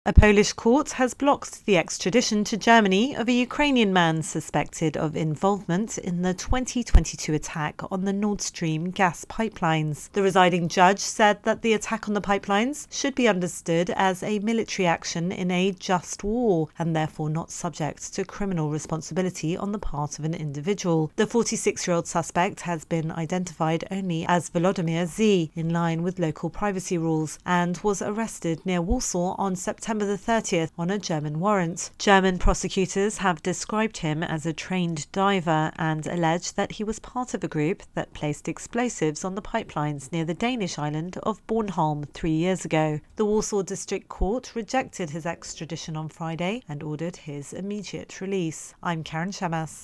A Polish court has blocked the extradition to Germany of a Ukrainian man suspected of involvement in the 2022 attack on the Nord Stream gas pipelines. The residing judge said that the attack on the pipelines should be understood as a military action in a just war and therefore not subject to criminal responsibility on the part of an individual. The 46-year-old suspect has been identified only as Volodymyr Z, in line with local privacy rules, and was arrested near Warsaw on September the 30th on a German warrant. German prosecutors have described him as a trained diver and alleged that he was part of a group that placed explosives on the pipelines near the Danish island of Bornholm 3 years ago. The Warsaw District Court rejected his extradition on Friday and ordered his immediate release. I'm Karen Shamas.